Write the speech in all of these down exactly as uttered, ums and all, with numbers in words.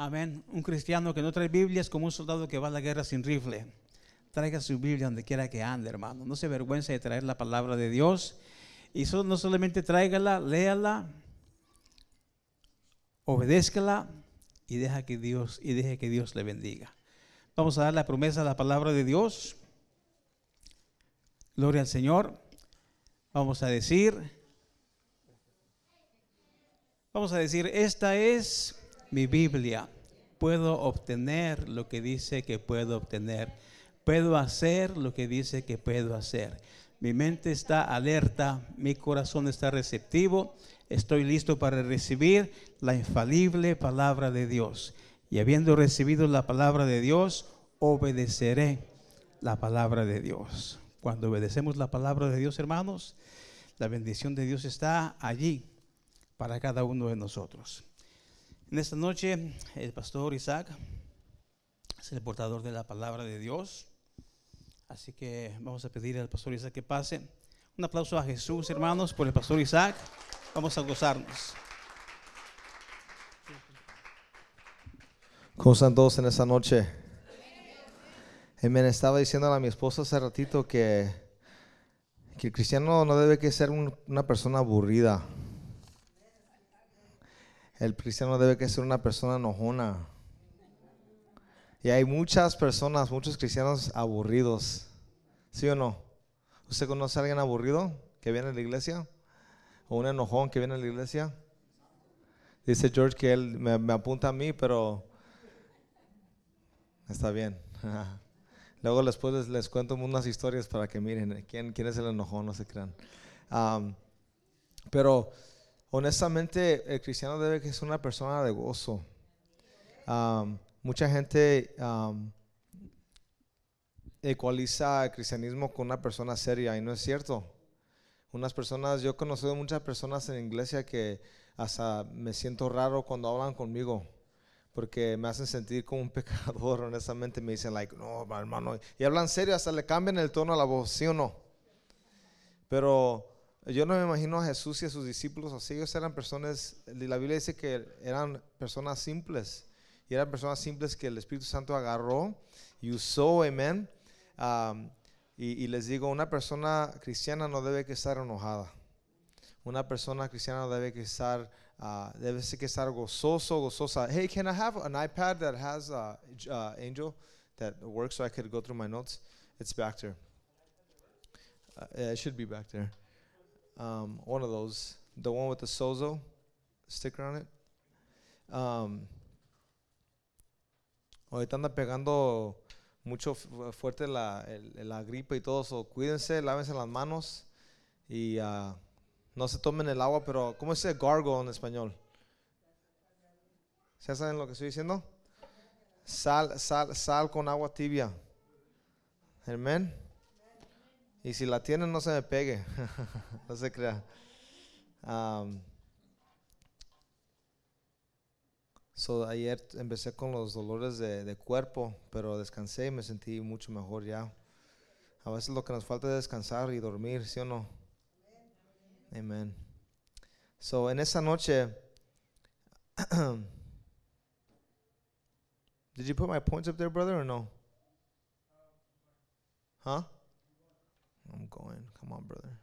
Amén. Un cristiano que no trae Biblia es como un soldado que va a la guerra sin rifle. Traiga su Biblia donde quiera que ande, hermano. No se avergüence de traer la palabra de Dios. Y so, no solamente tráigala, léala, obedézcala y deja que Dios y deje que Dios le bendiga. Vamos a dar la promesa a la palabra de Dios. Gloria al Señor. Vamos a decir, vamos a decir, esta es mi Biblia. Puedo obtener lo que dice que puedo obtener. Puedo hacer lo que dice que puedo hacer. Mi mente está alerta, mi corazón está receptivo. Estoy listo para recibir la infalible palabra de Dios. Y habiendo recibido la palabra de Dios, obedeceré la palabra de Dios. Cuando obedecemos la palabra de Dios, hermanos, la bendición de Dios está allí para cada uno de nosotros. En esta noche, el pastor Isaac es el portador de la palabra de Dios. Así que vamos a pedir al pastor Isaac que pase. Un aplauso a Jesús, hermanos, por el pastor Isaac. Vamos a gozarnos. ¿Cómo están todos en esta noche? Me estaba diciendo a mi esposa hace ratito que, que el cristiano no debe que ser un, una persona aburrida. El cristiano debe que ser una persona enojona. Y hay muchas personas, muchos cristianos aburridos. ¿Sí o no? ¿Usted conoce a alguien aburrido que viene a la iglesia? ¿O un enojón que viene a la iglesia? Dice George que él me, me apunta a mí, pero está bien. Luego después les, les cuento unas historias para que miren quién, quién es el enojón, no se crean. Um, pero honestamente el cristiano debe que ser una persona de gozo. Um, mucha gente um, ecualiza el cristianismo con una persona seria y no es cierto. Unas personas, yo he conocido muchas personas en la iglesia que hasta me siento raro cuando hablan conmigo, porque me hacen sentir como un pecador. Honestamente me dicen like, no hermano, y hablan serio, hasta le cambian el tono a la voz, ¿sí o no? Pero yo no me imagino a Jesús y a sus discípulos así. Ellos eran personas, la Biblia dice que eran personas simples, y eran personas simples que el Espíritu Santo agarró y usó, amén. Um, y, y les digo, una persona cristiana no debe que estar enojada. Una persona cristiana debe que estar Uh, debe que estar gozoso, gozosa. Hey, can I have an iPad that has uh, uh, Angel that works so I could go through my notes? It's back there. Uh, yeah, it should be back there. Um, one of those, the one with the Sozo sticker on it. Um, ahorita anda pegando mucho fuerte la, el, la gripe y todo, so cuídense, lávense las manos y uh, no se tomen el agua, pero ¿cómo se dice gargle en español? ¿Ya saben lo que estoy diciendo? Sal, sal, sal con agua tibia. Amén. Y si la tienen, no se me pegue. No se crea. Um, so, ayer empecé con los dolores de, de cuerpo, pero descansé y me sentí mucho mejor ya. A veces lo que nos falta es descansar y dormir, ¿sí o no? Amen. So, en esa noche, did you put my points up there, brother, or no? Huh? I'm going. Come on, brother.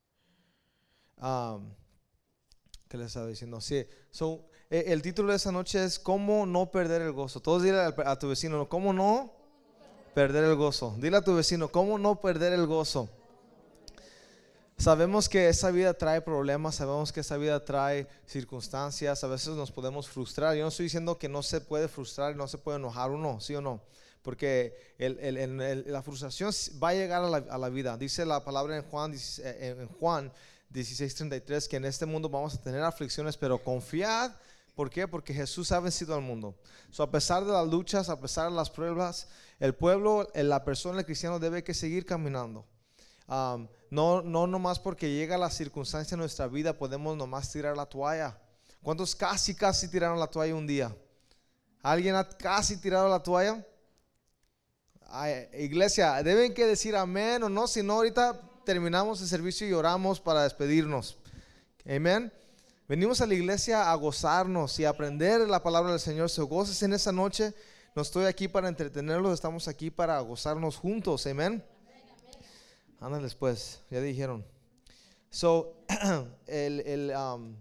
Um, ¿Qué les estaba diciendo? Sí. So, eh, el título de esa noche es ¿Cómo no perder el gozo? Todos dile a, a tu vecino, ¿cómo no perder el gozo? Dile a tu vecino, ¿cómo no perder el gozo? Sabemos que esa vida trae problemas, sabemos que esa vida trae circunstancias, a veces nos podemos frustrar. Yo no estoy diciendo que no se puede frustrar, no se puede enojar uno, ¿sí o no? Porque el, el, el, el, la frustración va a llegar a la, a la vida. Dice la palabra en Juan, en Juan dieciséis treinta y tres que en este mundo vamos a tener aflicciones, pero confiad. ¿Por qué? Porque Jesús ha vencido al mundo. So, a pesar de las luchas, a pesar de las pruebas, el pueblo, la persona, el cristiano debe que seguir caminando. Um, no, no nomás porque llega la circunstancia en nuestra vida podemos nomás tirar la toalla. ¿Cuántos casi casi tiraron la toalla un día? ¿Alguien ha casi tirado la toalla? Ay, iglesia, deben que decir amén o no, si no ahorita terminamos el servicio y oramos para despedirnos. Amén. Venimos a la iglesia a gozarnos y a aprender la palabra del Señor. Se goces en esa noche. No estoy aquí para entretenerlos, estamos aquí para gozarnos juntos. Amén. Ándales pues, ya dijeron. So, el, el, um,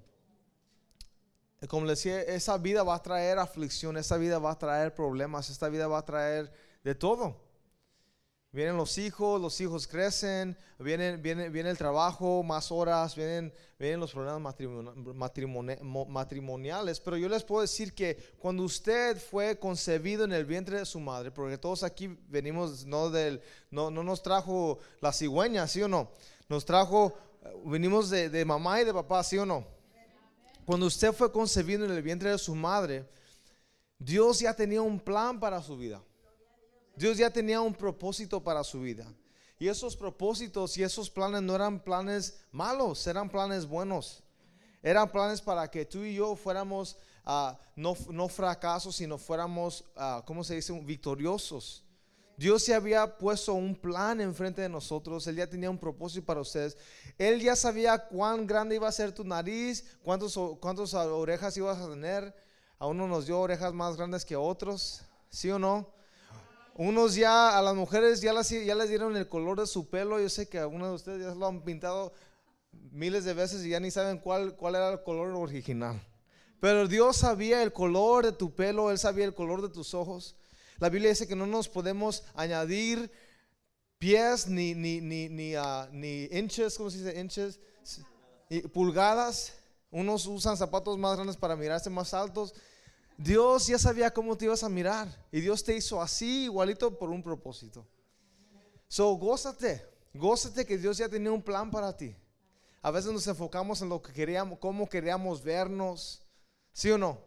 como les decía, esa vida va a traer aflicción, esa vida va a traer problemas, esta vida va a traer de todo. Vienen los hijos, los hijos crecen, viene, viene, viene el trabajo, más horas, vienen, vienen los problemas matrimoni matrimoniales. Pero yo les puedo decir que cuando usted fue concebido en el vientre de su madre, porque todos aquí venimos, no, del, no, no nos trajo la cigüeña, ¿sí o no? Nos trajo, venimos de, de mamá y de papá, ¿sí o no? Cuando usted fue concebido en el vientre de su madre, Dios ya tenía un plan para su vida. Dios ya tenía un propósito para su vida. Y esos propósitos y esos planes no eran planes malos, eran planes buenos. Eran planes para que tú y yo fuéramos uh, no, no fracasos, sino fuéramos, uh, ¿cómo se dice? Victoriosos. Dios ya había puesto un plan enfrente de nosotros. Él ya tenía un propósito para ustedes. Él ya sabía cuán grande iba a ser tu nariz, cuántos, cuántas orejas ibas a tener. A uno nos dio orejas más grandes que a otros, ¿sí o no? Unos ya, a las mujeres ya, las, ya les dieron el color de su pelo. Yo sé que algunos de ustedes ya lo han pintado miles de veces y ya ni saben cuál, cuál era el color original. Pero Dios sabía el color de tu pelo, Él sabía el color de tus ojos. La Biblia dice que no nos podemos añadir pies ni, ni, ni, ni, uh, ni inches, ¿cómo se dice? Inches, y pulgadas. Unos usan zapatos más grandes para mirarse más altos. Dios ya sabía cómo te ibas a mirar y Dios te hizo así igualito por un propósito. So, gózate, gózate que Dios ya tenía un plan para ti. A veces nos enfocamos en lo que queríamos, cómo queríamos vernos, ¿sí o no?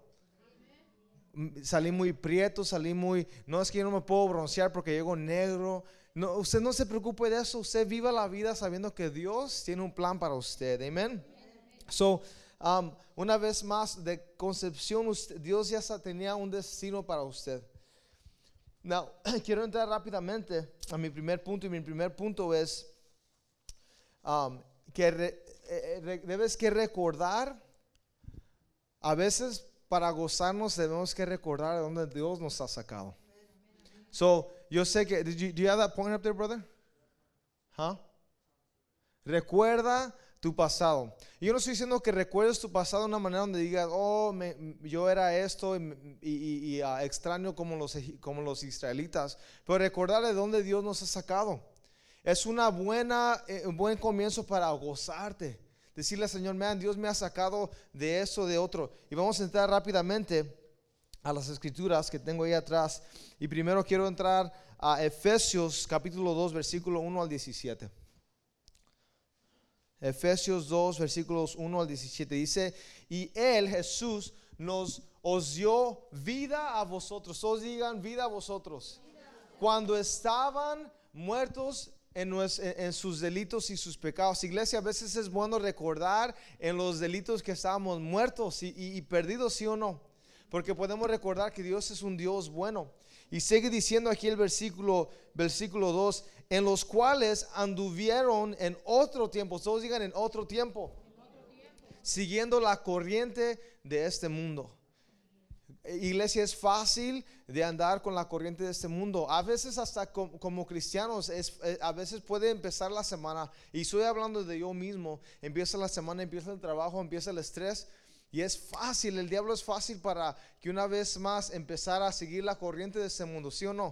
Salí muy prieto, salí muy, no es que yo no me puedo broncear porque llego negro. No, usted no se preocupe de eso, usted viva la vida sabiendo que Dios tiene un plan para usted, amén. So, Um, una vez más, de concepción, usted, Dios ya tenía un destino para usted. Now, quiero entrar rápidamente a mi primer punto, y mi primer punto es um, que re, eh, re, debes que recordar. A veces para gozarnos debemos que recordar de dónde Dios nos ha sacado. So, yo sé que, did you, do you have that point up there, brother? Huh? Recuerda tu pasado. Y yo no estoy diciendo que recuerdes tu pasado de una manera donde digas, oh, me, yo era esto y, y, y, y uh, extraño como los, como los israelitas, pero recordar de dónde Dios nos ha sacado. Es una buena, eh, un buen comienzo para gozarte. Decirle al Señor, man, Dios me ha sacado de eso, de otro. Y vamos a entrar rápidamente a las escrituras que tengo ahí atrás. Y primero quiero entrar a Efesios capítulo dos, versículo uno al diecisiete. Efesios dos, versículos uno al diecisiete dice: y Él, Jesús, nos os dio vida a vosotros. Todos digan vida a vosotros. Cuando estaban muertos en, nues, en, en sus delitos y sus pecados. Iglesia, a veces es bueno recordar en los delitos que estábamos muertos y, y, y perdidos, ¿sí o no? Porque podemos recordar que Dios es un Dios bueno. Y sigue diciendo aquí el versículo, versículo dos, en los cuales anduvieron en otro tiempo. Todos digan en otro tiempo, en otro tiempo. Siguiendo la corriente de este mundo. Iglesia, es fácil de andar con la corriente de este mundo. A veces hasta como, como cristianos, es, a veces puede empezar la semana, y estoy hablando de yo mismo, empieza la semana, empieza el trabajo, empieza el estrés. Y es fácil, el diablo es fácil para que una vez más empezar a seguir la corriente de este mundo, ¿sí o no?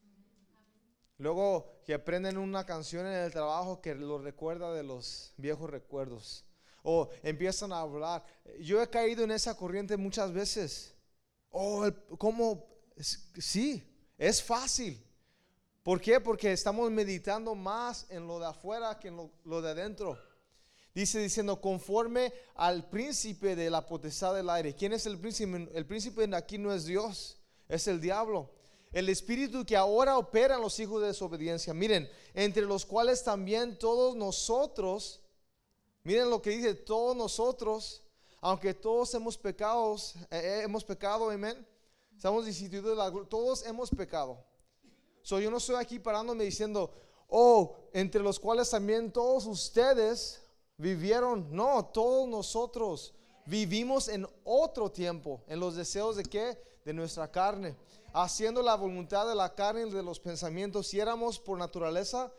Luego que aprenden una canción en el trabajo que los recuerda de los viejos recuerdos. O empiezan a hablar. Yo he caído en esa corriente muchas veces. Oh, ¿cómo? Sí, es fácil. ¿Por qué? Porque estamos meditando más en lo de afuera que en lo, lo de adentro. Dice diciendo conforme al príncipe de la potestad del aire. ¿Quién es el príncipe? El príncipe aquí no es Dios, es el diablo. El espíritu que ahora opera en los hijos de desobediencia. Miren, entre los cuales también todos nosotros, miren lo que dice, todos nosotros, aunque todos hemos pecado, eh, hemos pecado, amén. Estamos destituidos de la gloria, todos hemos pecado. So, yo no estoy aquí parándome diciendo, oh, entre los cuales también todos ustedes vivieron. No, todos nosotros Vivimos en otro tiempo, en los deseos de qué? De nuestra carne, haciendo la voluntad de la carne y de los pensamientos. Si éramos por naturaleza,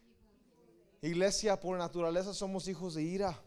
iglesia, por naturaleza somos hijos de ira.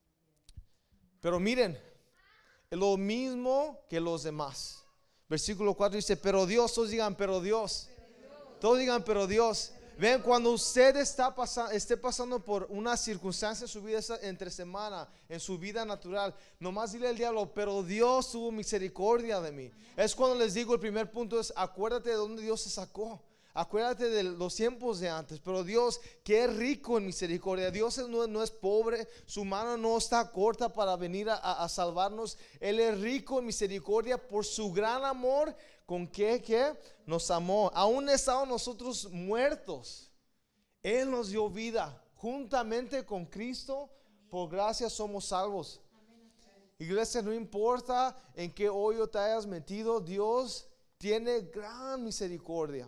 Pero miren, es lo mismo que los demás. Versículo cuatro dice, pero Dios, todos digan, pero Dios. Todos digan, pero Dios. Ven, cuando usted está pasando, esté pasando por una circunstancia en su vida entre semana, en su vida natural, nomás dile al diablo, pero Dios tuvo misericordia de mí. Es cuando les digo, el primer punto es, acuérdate de dónde Dios se sacó. Acuérdate de los tiempos de antes. Pero Dios, que es rico en misericordia. Dios no, no es pobre. Su mano no está corta para venir a, a salvarnos. Él es rico en misericordia por su gran amor. ¿Con qué? ¿Qué? Nos amó. Aún estamos nosotros muertos. Él nos dio vida. Juntamente con Cristo, por gracia somos salvos. Iglesia, no importa en qué hoyo te hayas metido, Dios tiene gran misericordia.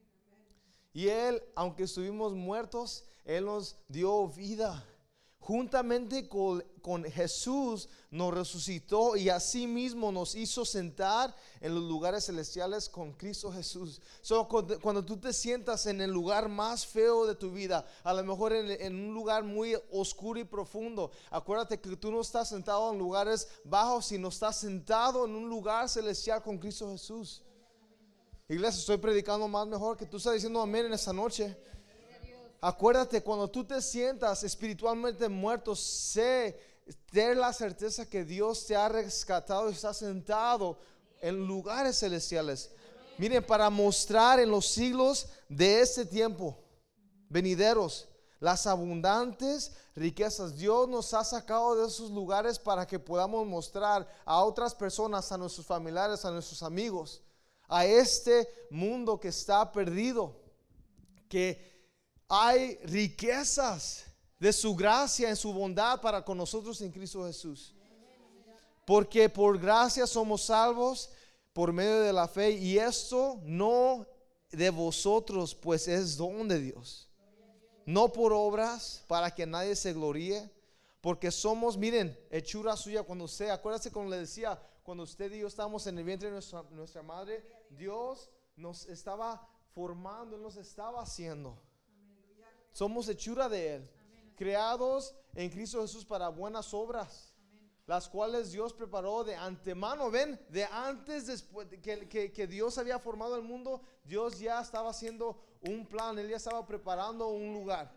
Y Él, aunque estuvimos muertos, Él nos dio vida. Juntamente con, con Jesús nos resucitó y así mismo nos hizo sentar en los lugares celestiales con Cristo Jesús. So, cuando, cuando tú te sientas en el lugar más feo de tu vida, a lo mejor en, en un lugar muy oscuro y profundo, acuérdate que tú no estás sentado en lugares bajos, sino estás sentado en un lugar celestial con Cristo Jesús. Iglesia, estoy predicando más mejor que tú estás diciendo amén en esta noche. Acuérdate, cuando tú te sientas espiritualmente muerto, sé, ten la certeza que Dios te ha rescatado y está sentado en lugares celestiales. Miren, para mostrar en los siglos de este tiempo venideros las abundantes riquezas. Dios nos ha sacado de esos lugares para que podamos mostrar a otras personas, a nuestros familiares, a nuestros amigos, a este mundo que está perdido, que hay riquezas de su gracia en su bondad para con nosotros en Cristo Jesús. Porque por gracia somos salvos por medio de la fe, y esto no de vosotros, pues es don de Dios, no por obras, para que nadie se gloríe, porque somos, miren, hechura suya. Cuando usted, acuérdate como le decía, cuando usted y yo estábamos en el vientre de nuestra, nuestra madre, Dios nos estaba formando, Él nos estaba haciendo. Somos hechura de Él, creados en Cristo Jesús para buenas obras, las cuales Dios preparó de antemano. Ven, de antes, después que, que, que Dios había formado el mundo, Dios ya estaba haciendo un plan. Él ya estaba preparando un lugar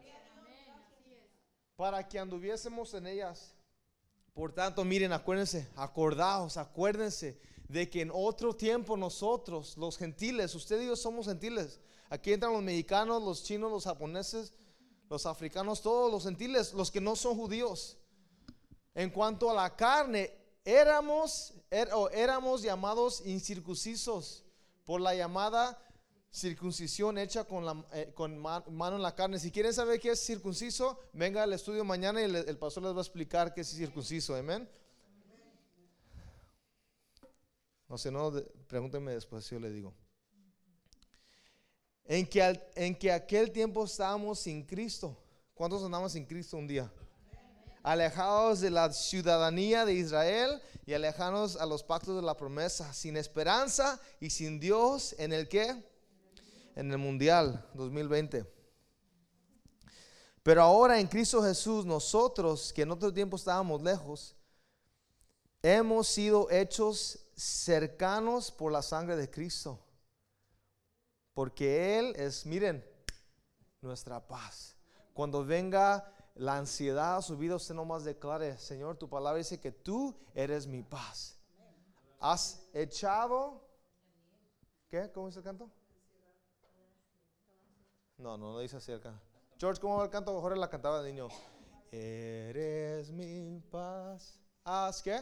para que anduviésemos en ellas. Por tanto, miren, acuérdense, acordaos, acuérdense de que en otro tiempo nosotros, los gentiles, usted y yo somos gentiles. Aquí entran los mexicanos, los chinos, los japoneses, los africanos, todos los gentiles, los que no son judíos. En cuanto a la carne, éramos, er, o éramos llamados incircuncisos por la llamada circuncisión hecha con, la, eh, con man, mano en la carne. Si quieren saber qué es circunciso, venga al estudio mañana y le, el pastor les va a explicar qué es circunciso. Amén. No sé, no, de, pregúntenme después, yo le digo. En que, al, en que aquel tiempo estábamos sin Cristo. ¿Cuántos andamos sin Cristo un día? Alejados de la ciudadanía de Israel y alejados a los pactos de la promesa, sin esperanza y sin Dios en el que, en el mundial dos mil veinte. Pero ahora en Cristo Jesús, nosotros que en otro tiempo estábamos lejos, hemos sido hechos cercanos por la sangre de Cristo, porque Él es, miren, nuestra paz. Cuando venga la ansiedad a su vida, usted nomás declare: Señor, tu palabra dice que tú eres mi paz. Has echado, ¿qué? ¿Cómo dice el canto? No, no, no dice así el canto. George, ¿cómo va el canto? Mejor la cantaba de niño. Eres mi paz. ¿Has qué?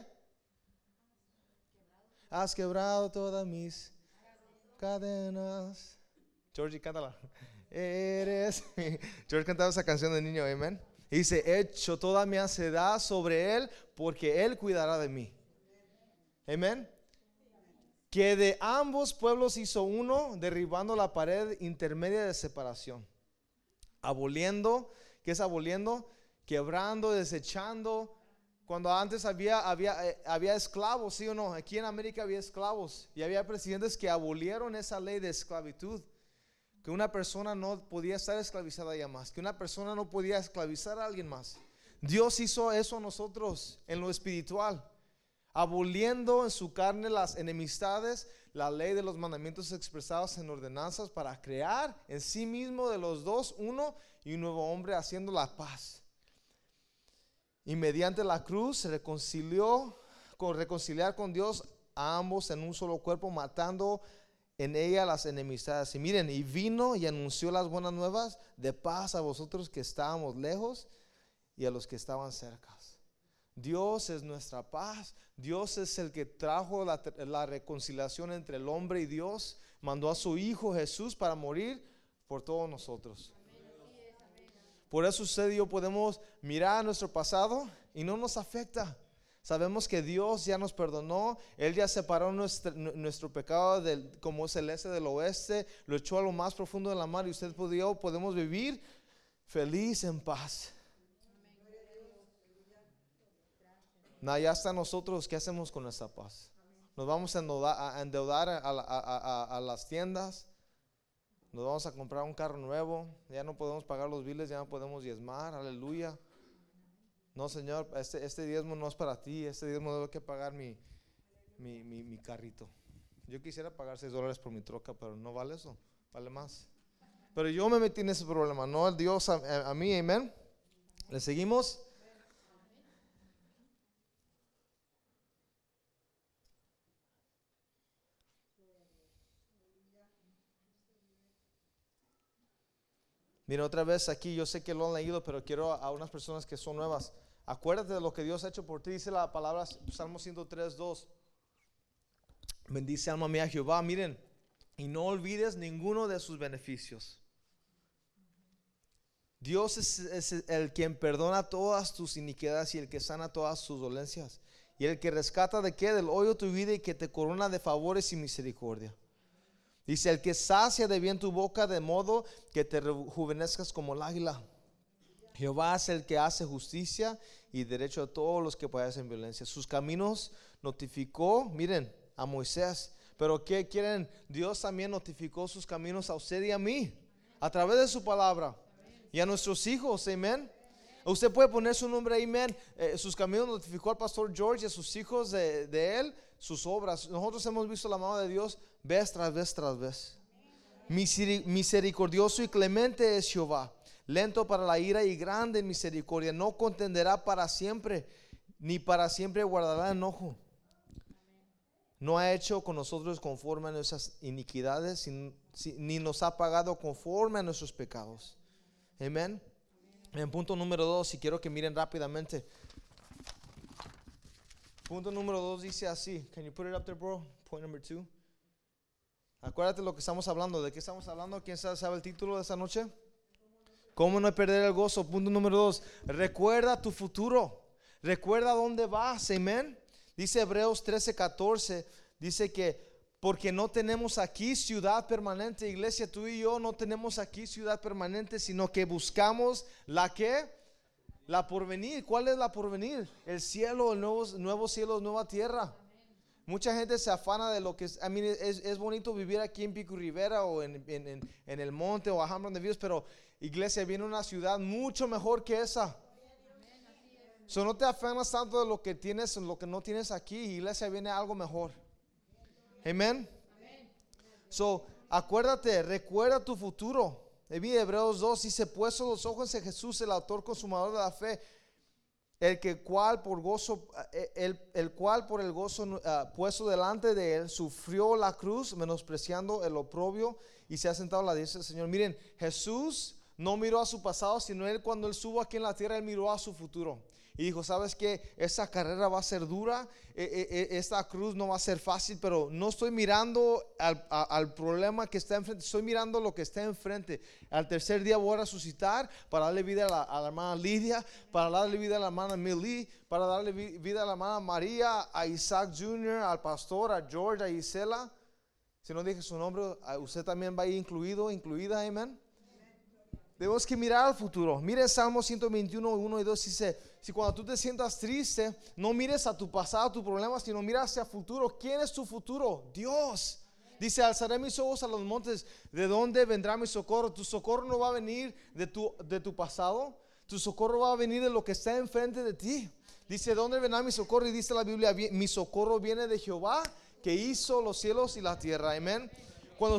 Has quebrado todas mis cadenas. George, cántala. Eres mi... George cantaba esa canción de niño, amén. Y dice: he hecho toda mi ansiedad sobre Él, porque Él cuidará de mí. Amén. Que de ambos pueblos hizo uno, derribando la pared intermedia de separación, aboliendo, ¿qué es aboliendo? Quebrando, desechando Cuando antes había, había, eh, había esclavos, ¿sí o no? Aquí en América había esclavos y había presidentes que abolieron esa ley de esclavitud. Que una persona no podía estar esclavizada ya más. Que una persona no podía esclavizar a alguien más. Dios hizo eso a nosotros en lo espiritual. Aboliendo en su carne las enemistades, la ley de los mandamientos expresados en ordenanzas para crear en sí mismo de los dos uno y un nuevo hombre haciendo la paz. Y mediante la cruz se reconcilió, con reconciliar con Dios a ambos en un solo cuerpo, matando en ella las enemistades. Y miren, y vino y anunció las buenas nuevas de paz a vosotros que estábamos lejos y a los que estaban cerca. Dios es nuestra paz. Dios es el que trajo la, la reconciliación entre el hombre y Dios. Mandó a su Hijo Jesús para morir por todos nosotros. Por eso usted y yo podemos mirar a nuestro pasado y no nos afecta. Sabemos que Dios ya nos perdonó. Él ya separó nuestro, nuestro pecado del, como es el este del oeste. Lo echó a lo más profundo de la mar. Y usted y yo podemos vivir feliz en paz. No, ya está nosotros. ¿Qué hacemos con esa paz? Nos vamos a endeudar a, endeudar a, a, a, a las tiendas. Nos vamos a comprar un carro nuevo. Ya no podemos pagar los biles. Ya no podemos diezmar. Aleluya. No, Señor, este, este diezmo no es para ti. Este diezmo debo que pagar mi, mi, mi, mi carrito. Yo quisiera pagar seis dólares por mi troca, pero no vale eso. Vale más. Pero yo me metí en ese problema. No el Dios a, a, a mí. Amén. ¿Le seguimos? Mira, otra vez aquí, yo sé que lo han leído, pero quiero a, a unas personas que son nuevas. Acuérdate de lo que Dios ha hecho por ti. Dice la palabra, Salmo ciento tres, dos. Bendice alma mía Jehová. Miren, y no olvides ninguno de sus beneficios. Dios es, es el quien perdona todas tus iniquidades y el que sana todas tus dolencias. Y el que rescata de qué? Del hoyo tu vida y que te corona de favores y misericordia. Dice, el que sacia de bien tu boca de modo que te rejuvenezcas como el águila. Jehová es el que hace justicia y derecho a todos los que padecen violencia. Sus caminos notificó, miren, a Moisés. Pero ¿qué quieren? Dios también notificó sus caminos a usted y a mí, a través de su palabra. Y a nuestros hijos, amén. Usted puede poner su nombre ahí, amén. Eh, sus caminos notificó al pastor George y a sus hijos de, de él, sus obras. Nosotros hemos visto la mano de Dios vez tras vez tras vez. Misericordioso y clemente es Jehová, lento para la ira y grande en misericordia. No contenderá para siempre, ni para siempre guardará enojo. No ha hecho con nosotros conforme a nuestras iniquidades, ni nos ha pagado conforme a nuestros pecados. Amén. En punto número dos, y quiero que miren rápidamente. Punto número dos dice así. Can you put it up there, bro? Point number two. Acuérdate lo que estamos hablando. ¿De qué estamos hablando? ¿Quién sabe, sabe el título de esta noche? ¿Cómo no perder el gozo? Punto número dos. Recuerda tu futuro. Recuerda dónde vas. Amén. Dice Hebreos trece, catorce. Dice que porque no tenemos aquí ciudad permanente, iglesia, tú y yo no tenemos aquí ciudad permanente, sino que buscamos la que, la porvenir. ¿Cuál es la porvenir? El cielo, el nuevo, nuevo cielo, nueva tierra. Mucha gente se afana de lo que es. I mean, es, es bonito vivir aquí en Pico Rivera o en, en, en, en el monte o a Hamilton de Views, pero iglesia, viene una ciudad mucho mejor que esa. So, no te afanas tanto de lo que tienes, lo que no tienes aquí. Iglesia, viene algo mejor. Amén. So, acuérdate, recuerda tu futuro. Hebreos dos dice, puesto los ojos en Jesús, el autor consumador de la fe, el que cual por gozo, el, el cual por el gozo uh, puesto delante de él, sufrió la cruz, menospreciando el oprobio, y se ha sentado a la diestra del Señor. Miren, Jesús no miró a su pasado, sino él cuando él estuvo aquí en la tierra, él miró a su futuro. Y dijo, ¿sabes qué? Esa carrera va a ser dura, eh, eh, esta cruz no va a ser fácil, pero no estoy mirando al, a, al problema que está enfrente, estoy mirando lo que está enfrente. Al tercer día voy a resucitar para darle vida a la, a la hermana Lidia, para darle vida a la hermana Millie, para darle vida a la hermana María, a Isaac junior, al pastor, a George, a Isela. Si no dije su nombre, usted también va a ir incluido, incluida, amén. Tenemos que mirar al futuro. Mire Salmo ciento veintiuno, uno y dos dice, si cuando tú te sientas triste, no mires a tu pasado, tu problema, sino mira hacia el futuro. ¿Quién es tu futuro? Dios. Dice, alzaré mis ojos a los montes. ¿De dónde vendrá mi socorro? Tu socorro no va a venir de tu, de tu pasado. Tu socorro va a venir de lo que está enfrente de ti. Dice, ¿dónde vendrá mi socorro? Y dice la Biblia, mi socorro viene de Jehová, que hizo los cielos y la tierra. Amén. Cuando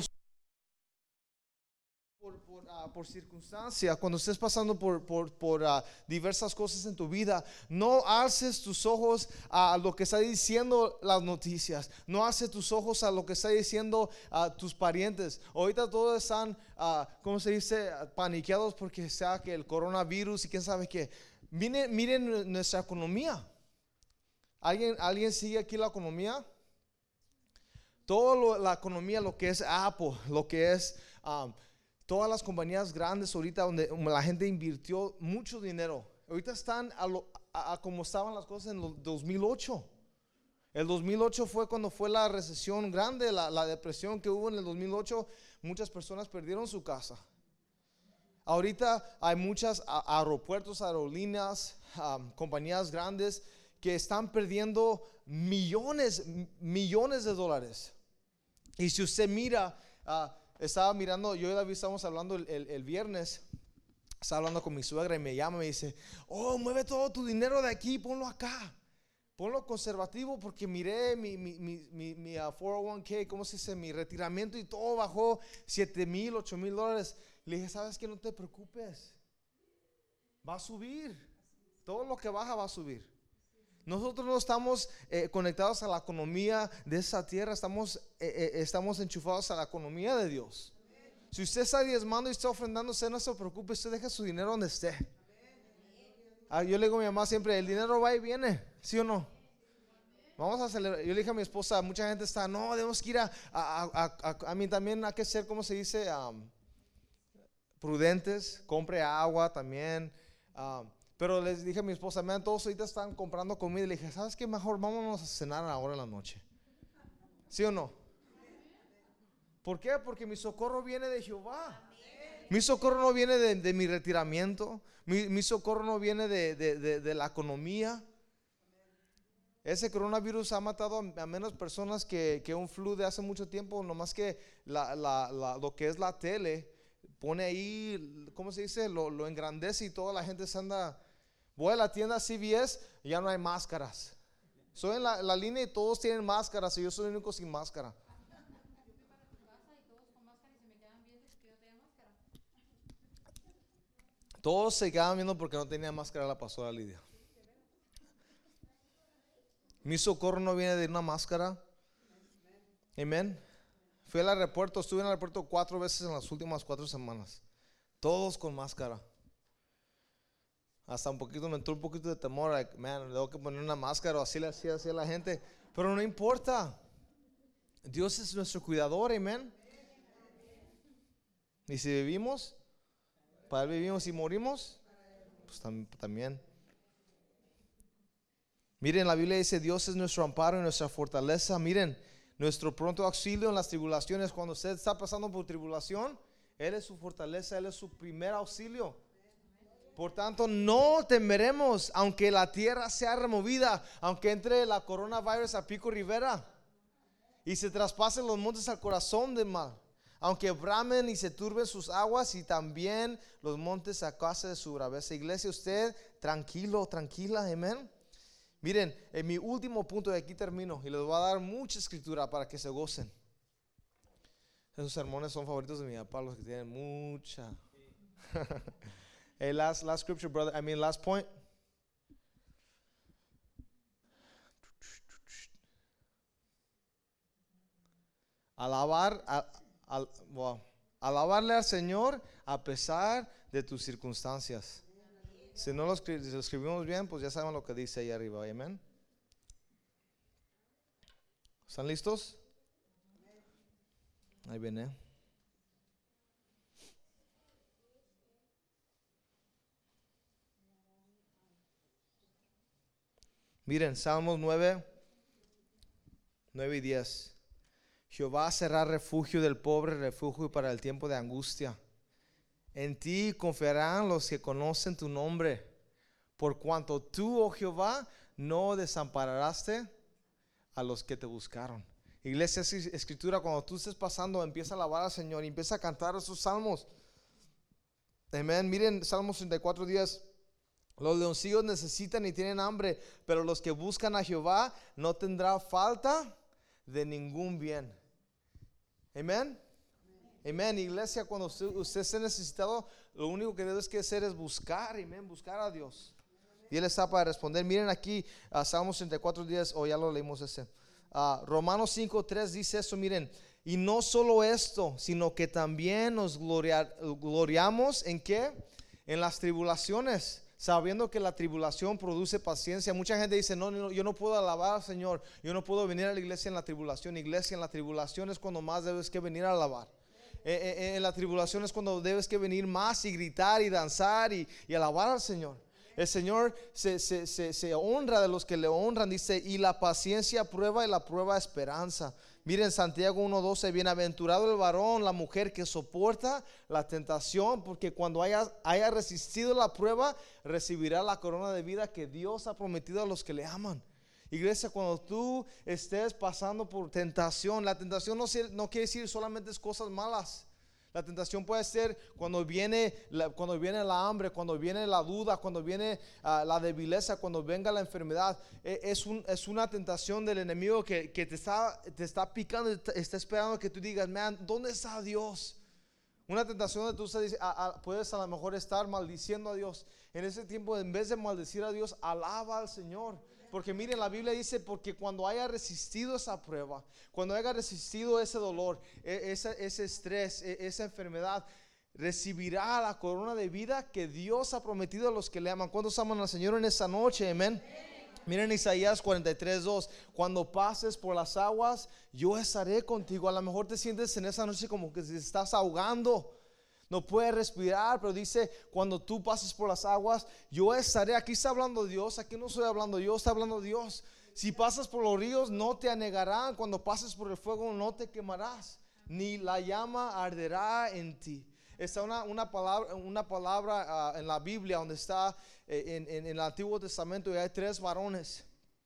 Por, por, uh, por circunstancia, cuando estés pasando por, por, por uh, diversas cosas en tu vida, no alces tus ojos a lo que está diciendo las noticias, no alces tus ojos a lo que está diciendo a uh, tus parientes. Ahorita todos están, uh, ¿cómo se dice? Uh, paniqueados porque sea que el coronavirus y quién sabe qué. Miren, miren nuestra economía. ¿Alguien, ¿Alguien sigue aquí la economía? Toda la economía, lo que es Apple, lo que es... Um, Todas las compañías grandes ahorita donde la gente invirtió mucho dinero, ahorita están a, lo, a, a como estaban las cosas en el dos mil ocho. El dos mil ocho fue cuando fue la recesión grande, la, la depresión que hubo en el dos mil ocho. Muchas personas perdieron su casa. Ahorita hay muchos aeropuertos, aerolíneas, um, compañías grandes que están perdiendo millones, millones de dólares. Y si usted mira... Uh, Estaba mirando, yo y David estábamos hablando el, el, el viernes, estaba hablando con mi suegra y me llama y me dice, oh, mueve todo tu dinero de aquí, ponlo acá, ponlo conservativo porque miré mi, mi, mi, mi, mi uh, cuatro oh uno k, ¿cómo se dice? Mi retiramiento y todo bajó siete mil, ocho mil dólares. Le dije, ¿sabes qué? No te preocupes, va a subir, todo lo que baja va a subir. Nosotros no estamos eh, conectados a la economía de esa tierra, estamos, eh, eh, estamos enchufados a la economía de Dios. Si usted está diezmando y está ofrendándose, no se preocupe, usted deja su dinero donde esté. Ah, yo le digo a mi mamá siempre, el dinero va y viene, ¿sí o no? Vamos a celebrar. Yo le dije a mi esposa, mucha gente está, no, debemos que ir a, a, a, a, a mí también hay que ser, ¿cómo se dice? Um, prudentes, compre agua también. Um, Pero les dije a mi esposa, man, todos ahorita están comprando comida. Y le dije, ¿sabes qué? Mejor vámonos a cenar ahora en la noche. ¿Sí o no? ¿Por qué? Porque mi socorro viene de Jehová. Mi socorro no viene de, de mi retiramiento. Mi, mi socorro no viene de, de, de, de la economía. Ese coronavirus ha matado a, a menos personas que, que un flu de hace mucho tiempo. Nomás que la, la, la, lo que es la tele pone ahí, ¿cómo se dice? Lo, lo engrandece y toda la gente se anda. Voy a la tienda C V S y ya no hay máscaras. Soy en la, la línea y todos tienen máscaras y yo soy el único sin máscara. Todos se quedaban viendo porque no tenía máscara la pastora Lidia. Mi socorro no viene de una máscara. Amén. Fui al aeropuerto, estuve en el aeropuerto cuatro veces en las últimas cuatro semanas. Todos con máscara. Hasta un poquito, me entró un poquito de temor. Like, man, tengo que poner una máscara o así le hacía así a la gente. Pero no importa. Dios es nuestro cuidador, amén. Y si vivimos, para él vivimos y morimos, pues tam- también. Miren, la Biblia dice, Dios es nuestro amparo y nuestra fortaleza. Miren, nuestro pronto auxilio en las tribulaciones. Cuando usted está pasando por tribulación, Él es su fortaleza, Él es su primer auxilio. Por tanto, no temeremos, aunque la tierra sea removida, aunque entre la coronavirus a Pico Rivera y se traspasen los montes al corazón del mar, aunque bramen y se turben sus aguas y también los montes a casa de su braveza. Iglesia, usted tranquilo, tranquila, amén. Miren, en mi último punto, de aquí termino y les voy a dar mucha escritura para que se gocen. Esos sermones son favoritos de mi papá, los que tienen mucha. Hey, last, last scripture, brother. I mean, last point. Alabar, a, a, wow. Alabarle al Señor a pesar de tus circunstancias. Si no lo, escri- si lo escribimos bien, pues ya saben lo que dice ahí arriba. Amén. ¿Están listos? Ahí viene. Miren, Salmos nueve, nueve y diez. Jehová será refugio del pobre, refugio para el tiempo de angustia. En ti confiarán los que conocen tu nombre. Por cuanto tú, oh Jehová, no desampararaste a los que te buscaron. Iglesia, es escritura. Cuando tú estés pasando, empieza a alabar al Señor y empieza a cantar esos salmos. Amén. Miren Salmos treinta y cuatro, diez. Los leoncillos necesitan y tienen hambre, pero los que buscan a Jehová no tendrá falta de ningún bien. Amén. Amén. Iglesia, cuando usted, usted esté necesitado, lo único que debes que hacer es buscar, amén, buscar a Dios. Y Él está para responder. Miren aquí, uh, Salmos treinta y cuatro, diez, o oh, ya lo leímos ese. Uh, Romanos cinco, tres dice eso, miren. Y no solo esto, sino que también nos gloria, gloriamos en ¿qué? En las tribulaciones, sabiendo que la tribulación produce paciencia. Mucha gente dice, no, no, yo no puedo alabar al Señor, yo no puedo venir a la iglesia en la tribulación. Iglesia, en la tribulación es cuando más debes que venir a alabar. En, en la tribulación es cuando debes que venir más y gritar y danzar y, y alabar al Señor. El Señor se, se, se, se honra de los que le honran, dice, y la paciencia prueba y la prueba esperanza. Miren Santiago uno doce, bienaventurado el varón, la mujer que soporta la tentación, porque cuando haya, haya resistido la prueba, recibirá la corona de vida que Dios ha prometido a los que le aman. Iglesia, cuando tú estés pasando por tentación, la tentación no, no quiere decir solamente es cosas malas. La tentación puede ser cuando viene la, cuando viene la hambre, cuando viene la duda, cuando viene uh, la debileza, cuando venga la enfermedad. Es, es, un, es una tentación del enemigo que, que te, está, te está picando, está esperando que tú digas, man, ¿dónde está Dios? Una tentación donde tú dices, a, a, puedes a lo mejor estar maldiciendo a Dios. En ese tiempo, en vez de maldecir a Dios, alaba al Señor. Porque miren, la Biblia dice, porque cuando haya resistido esa prueba, cuando haya resistido ese dolor, ese, ese estrés, esa enfermedad, recibirá la corona de vida que Dios ha prometido a los que le aman. ¿Cuántos aman al Señor en esta noche? Amén. Miren Isaías cuarenta y tres, dos. Cuando pases por las aguas, yo estaré contigo. A lo mejor te sientes en esa noche como que te estás ahogando. No puedes respirar, pero dice, cuando tú pases por las aguas, yo estaré. Aquí está hablando Dios, aquí no estoy hablando yo, está hablando Dios. Si pasas por los ríos, no te anegarán. Cuando pases por el fuego, no te quemarás, ni la llama arderá en ti. Está una, una palabra, una palabra uh, en la Biblia donde está eh, en, en, en el Antiguo Testamento, y hay tres varones.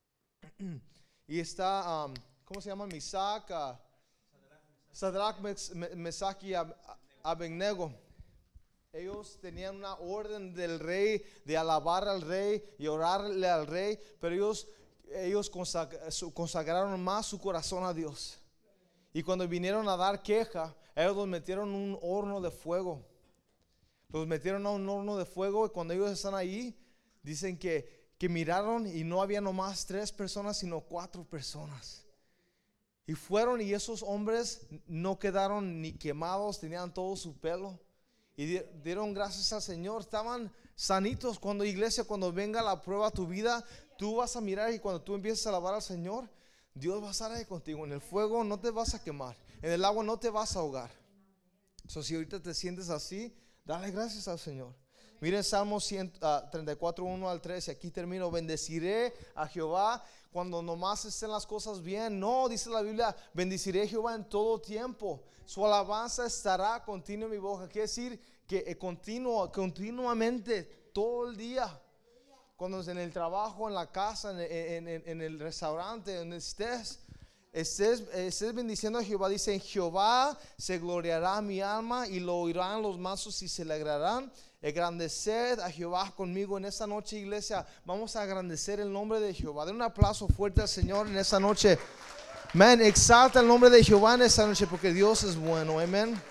Y está, um, ¿cómo se llama? Misac, uh, Sadrach, Mesach y Ab- Abednego. Ellos tenían una orden del rey de alabar al rey y orarle al rey, pero ellos, ellos consagraron más su corazón a Dios. Y cuando vinieron a dar queja, ellos los metieron en un horno de fuego. Los metieron a un horno de fuego, y cuando ellos están ahí, dicen que, que miraron y no había nomás tres personas, sino cuatro personas. Y fueron, y esos hombres no quedaron ni quemados, tenían todo su pelo. Y dieron gracias al Señor, estaban sanitos. Cuando iglesia, cuando venga la prueba a tu vida, tú vas a mirar, y cuando tú empieces a alabar al Señor, Dios va a estar ahí contigo. En el fuego no te vas a quemar, en el agua no te vas a ahogar. So, si ahorita te sientes así, dale gracias al Señor. Miren Salmos treinta y cuatro, uno al tres, y aquí termino. Bendeciré a Jehová cuando nomás estén las cosas bien. No, dice la Biblia, bendeciré a Jehová en todo tiempo. Su alabanza estará continua en mi boca. Quiere decir que eh, continuo, continuamente, todo el día. Cuando estés en el trabajo, en la casa, en, en, en el restaurante, donde estés, estés, estés bendiciendo a Jehová. Dice, en Jehová se gloriará mi alma, y lo oirán los mansos y se alegrarán. Engrandeced a Jehová conmigo en esta noche, iglesia. Vamos a engrandecer el nombre de Jehová. Den un aplauso fuerte al Señor en esta noche. Man, exalta el nombre de Jehová en esta noche, porque Dios es bueno. Amén.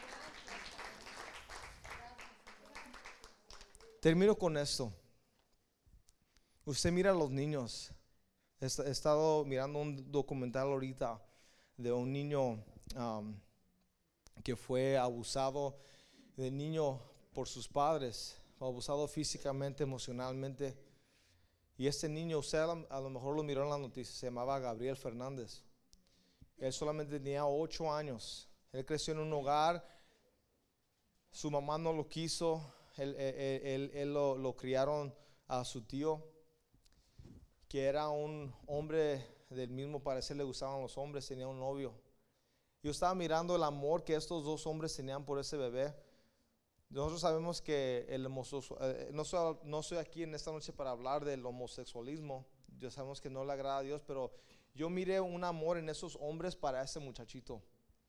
Termino con esto. Usted mira a los niños. He estado mirando un documental ahorita de un niño um, que fue abusado, de niño por sus padres, abusado físicamente, emocionalmente. Y este niño, usted a, a lo mejor lo miró en la noticia, se llamaba Gabriel Fernández. Él solamente tenía ocho años. Él creció en un hogar, su mamá no lo quiso, él, él, él, él lo, lo criaron a su tío, que era un hombre del mismo parecer, le gustaban los hombres, tenía un novio. Yo estaba mirando el amor que estos dos hombres tenían por ese bebé. Nosotros sabemos que el homosexual, eh, no, soy, no soy aquí en esta noche para hablar del homosexualismo. Ya sabemos que no le agrada a Dios, pero yo miré un amor en esos hombres para ese muchachito.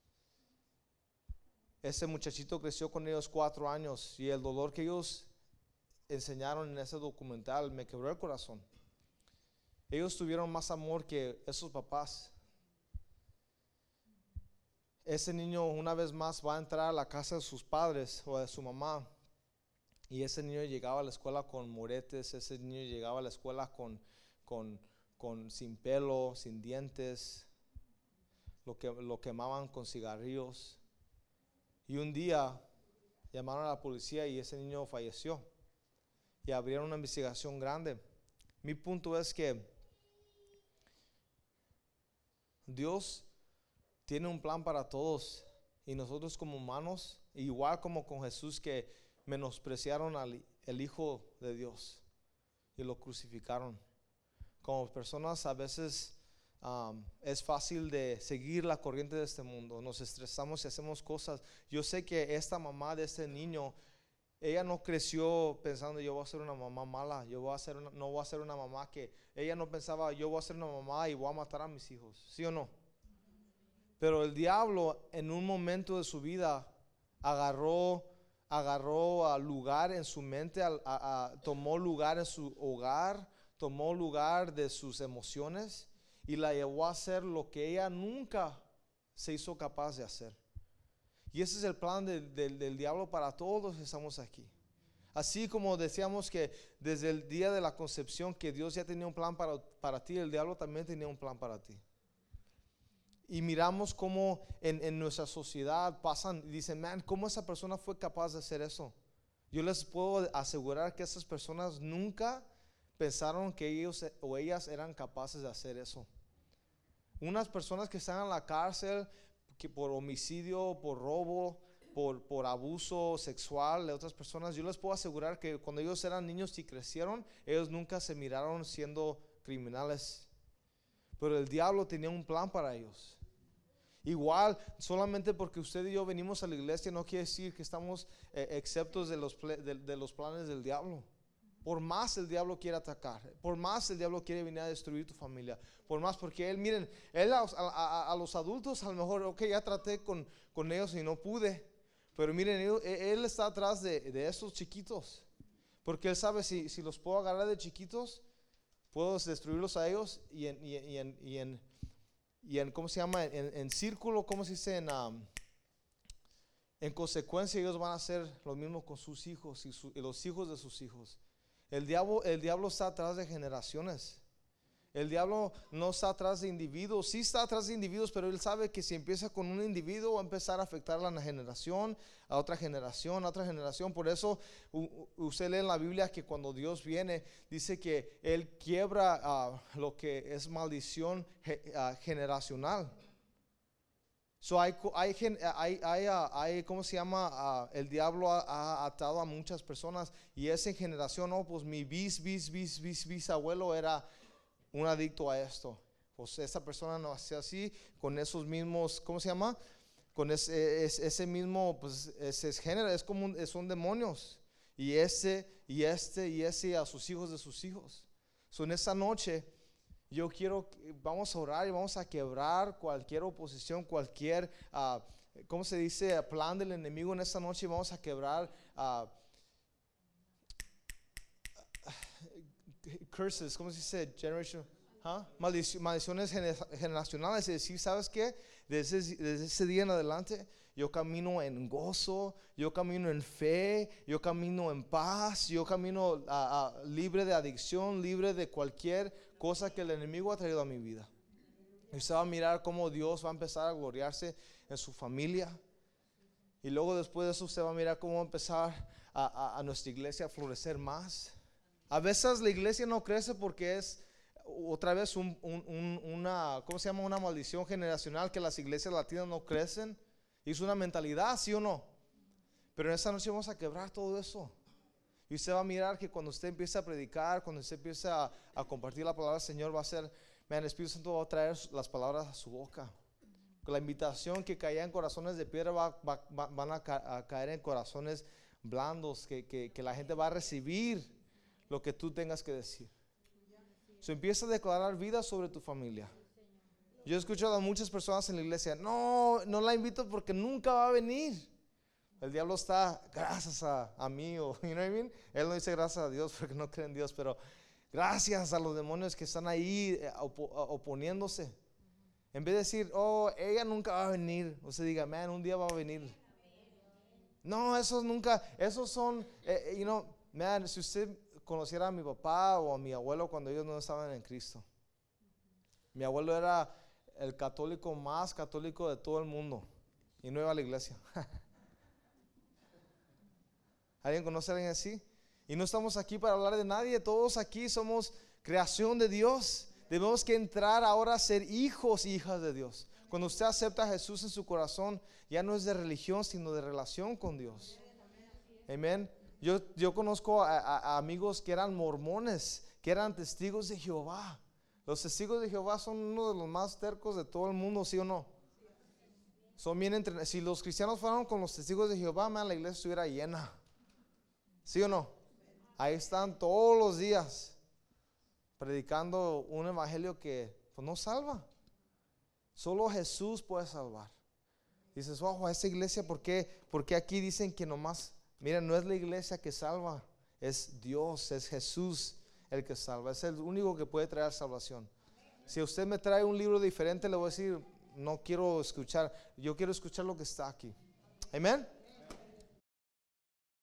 Ese muchachito creció con ellos cuatro años y el dolor que ellos enseñaron en ese documental me quebró el corazón. Ellos tuvieron más amor que esos papás. Ese niño una vez más va a entrar a la casa de sus padres o de su mamá, y ese niño llegaba a la escuela con moretes, ese niño llegaba a la escuela con, con, con sin pelo, sin dientes, lo, que, lo quemaban con cigarrillos. Y un día llamaron a la policía y ese niño falleció. Y abrieron una investigación grande. Mi punto es que Dios tiene un plan para todos. Y nosotros como humanos, igual como con Jesús, que menospreciaron al el Hijo de Dios y lo crucificaron. Como personas a veces um, es fácil de seguir la corriente de este mundo. Nos estresamos y hacemos cosas. Yo sé que esta mamá de este niño, ella no creció pensando yo voy a ser una mamá mala, yo voy a ser una, no voy a ser una mamá que, ella no pensaba yo voy a ser una mamá y voy a matar a mis hijos, ¿sí o no? Pero el diablo en un momento de su vida agarró, agarró a lugar en su mente, a, a, a, tomó lugar en su hogar, tomó lugar de sus emociones y la llevó a hacer lo que ella nunca se hizo capaz de hacer. Y ese es el plan de, de, del diablo para todos los que estamos aquí. Así como decíamos que desde el día de la concepción que Dios ya tenía un plan para, para ti, el diablo también tenía un plan para ti. Y miramos cómo en, en nuestra sociedad pasan y dicen, man, ¿cómo esa persona fue capaz de hacer eso? Yo les puedo asegurar que esas personas nunca pensaron que ellos o ellas eran capaces de hacer eso. Unas personas que están en la cárcel que por homicidio, por robo, por, por abuso sexual de otras personas, yo les puedo asegurar que cuando ellos eran niños y crecieron, ellos nunca se miraron siendo criminales. Pero el diablo tenía un plan para ellos. Igual, solamente porque usted y yo venimos a la iglesia no quiere decir que estamos eh, exceptos de los, de, de los planes del diablo. Por más el diablo quiere atacar, por más el diablo quiere venir a destruir tu familia, por más, porque él, miren, él a, a, a los adultos a lo mejor, ok, ya traté con, con ellos y no pude, pero miren, él, él está atrás de, de esos chiquitos, porque él sabe si, si los puedo agarrar de chiquitos, puedo destruirlos a ellos y en, y, y en, y en, y en ¿cómo se llama? En, en círculo, ¿cómo se dice? En, um, en consecuencia ellos van a hacer lo mismo con sus hijos y, su, y los hijos de sus hijos. El diablo, el diablo está atrás de generaciones. El diablo no está atrás de individuos. Sí está atrás de individuos, pero él sabe que si empieza con un individuo va a empezar a afectar a una generación, a otra generación, a otra generación. Por eso usted lee en la Biblia que cuando Dios viene, dice que él quiebra uh, lo que es maldición uh, generacional. So hay, hay, hay, hay, hay, ¿cómo se llama? Uh, el diablo ha, ha atado a muchas personas y esa generación, no, pues mi bis, bis, bis, bis, bisabuelo era un adicto a esto. Pues esa persona no hacía así, con esos mismos, ¿cómo se llama? Con ese, ese, ese mismo, pues ese es género, es como, un, son demonios. Y ese, y este, y ese, a sus hijos de sus hijos. So en esa noche, yo quiero, vamos a orar y vamos a quebrar cualquier oposición, cualquier, uh, ¿cómo se dice? Plan del enemigo en esta noche. Vamos a quebrar uh, curses, ¿cómo se dice? Generation, huh? Maldic- maldiciones generacionales. Es decir, ¿sabes qué? Desde, desde ese día en adelante, yo camino en gozo, yo camino en fe, yo camino en paz, yo camino uh, uh, libre de adicción, libre de cualquier cosa que el enemigo ha traído a mi vida. Y usted va a mirar cómo Dios va a empezar a gloriarse en su familia. Y luego después de eso usted va a mirar cómo va a empezar a, a, a nuestra iglesia a florecer más. A veces la iglesia no crece porque es otra vez un, un, un, una, ¿cómo se llama? Una maldición generacional, que las iglesias latinas no crecen. Y es una mentalidad, ¿sí o no? Pero en esta noche vamos a quebrar todo eso. Y usted va a mirar que cuando usted empiece a predicar, cuando usted empiece a, a compartir la palabra del Señor, va a ser, man, el Espíritu Santo va a traer las palabras a su boca. La invitación que caía en corazones de piedra va, va, va, van a, ca, a caer en corazones blandos, que, que, que la gente va a recibir lo que tú tengas que decir. So, empieza a declarar vida sobre tu familia. Yo he escuchado a muchas personas en la iglesia, no, no la invito porque nunca va a venir. El diablo está, gracias a, a mí, o, you know what I mean? Él no dice gracias a Dios porque no cree en Dios, pero gracias a los demonios que están ahí eh, op, oponiéndose. En vez de decir, oh, ella nunca va a venir, usted diga, man, un día va a venir. No, esos nunca, esos son, eh, you know, man, si usted conociera a mi papá o a mi abuelo cuando ellos no estaban en Cristo. Mi abuelo era el católico más católico de todo el mundo y no iba a la iglesia. ¿Alguien conoce a alguien así? Y no estamos aquí para hablar de nadie, todos aquí somos creación de Dios. Debemos que entrar ahora a ser hijos y hijas de Dios. Cuando usted acepta a Jesús en su corazón, ya no es de religión, sino de relación con Dios. Amén. Yo, yo conozco a, a, a amigos que eran mormones, que eran testigos de Jehová. Los testigos de Jehová son uno de los más tercos de todo el mundo, ¿sí o no? Son bien entrenados. Si los cristianos fueran con los testigos de Jehová, man, la iglesia estuviera llena. ¿Sí o no? Ahí están todos los días predicando un evangelio que pues, no salva. Solo Jesús puede salvar. Dices, ojo, a esa iglesia, ¿por qué? Porque aquí dicen que nomás, miren, no es la iglesia que salva, es Dios, es Jesús el que salva, es el único que puede traer salvación. Si usted me trae un libro diferente, le voy a decir, no quiero escuchar, yo quiero escuchar lo que está aquí. Amén.